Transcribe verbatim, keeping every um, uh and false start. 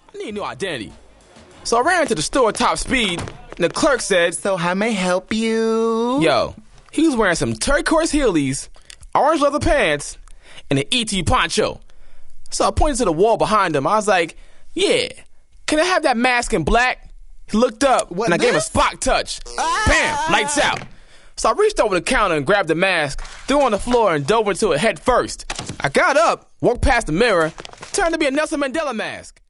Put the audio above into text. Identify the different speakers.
Speaker 1: I need a new identity. So I ran to the store top speed, and the clerk said,
Speaker 2: "So how may I help you?"
Speaker 1: Yo, he was wearing some turquoise heelys, orange leather pants, and an E T poncho. So I pointed to the wall behind him. I was like, yeah, can I have that mask in black? He looked up,
Speaker 2: What,
Speaker 1: and I
Speaker 2: this?
Speaker 1: gave him a Spock touch.
Speaker 2: Ah!
Speaker 1: Bam, lights out. So I reached over the counter and grabbed the mask, threw it on the floor, and dove into it head first. I got up, walked past the mirror, turned to be a Nelson Mandela mask.